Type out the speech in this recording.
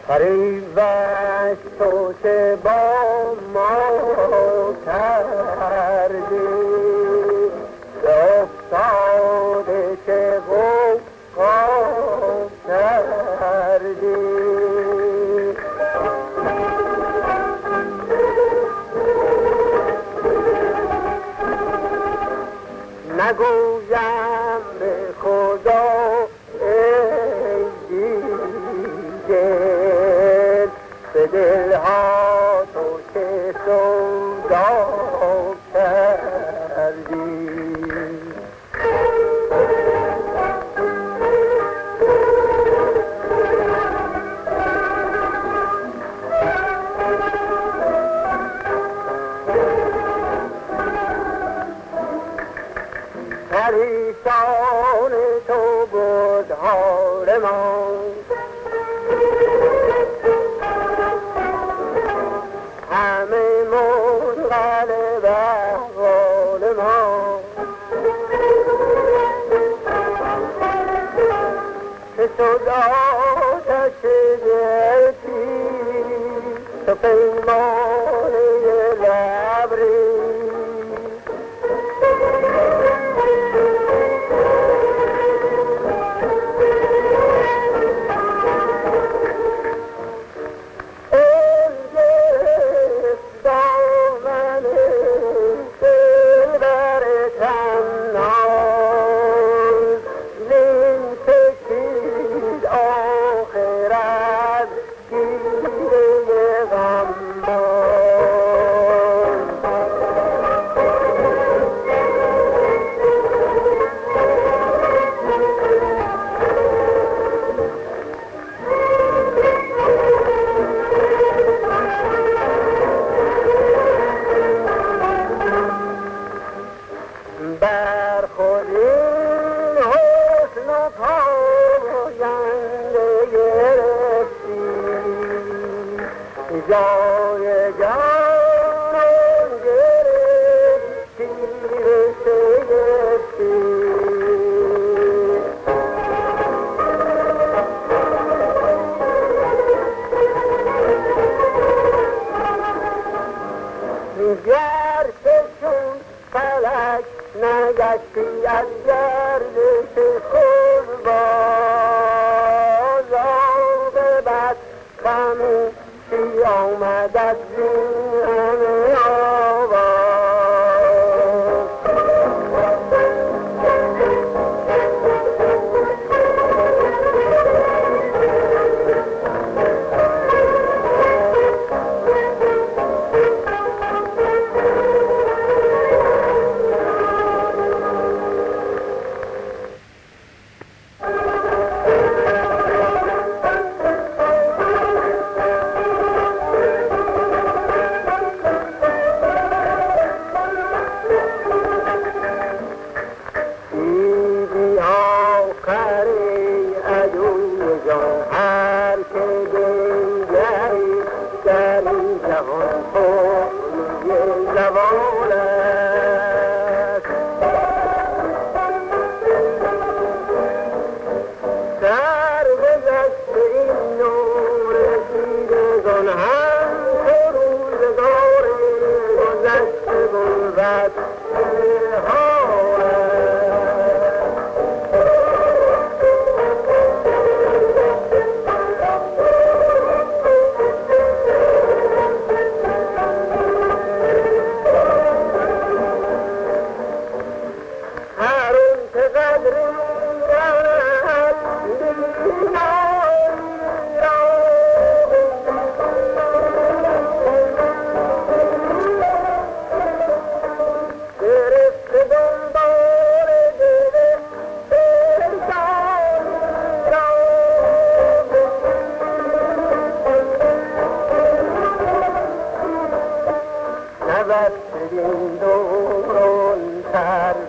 فریبش تو که با ما کردی افتاده که غوغا کردی نگویم به خدا ای دیگر به دلها تو که سودا کردی پریشان تو بود حال ما همه منقلب احوال ما که شد آتش دلتی تو پیمانه لبری جای جانم گرفتی شگفتی گرچه چون فلک نگشتی از گردش خود باز عاقبت غمی چی آمد از این همه آواز هر که دنگری در این جهان خوی زوال است در گذشت این نور رسیدگان هم که روزگار گذشته بود حال بدین دوران تر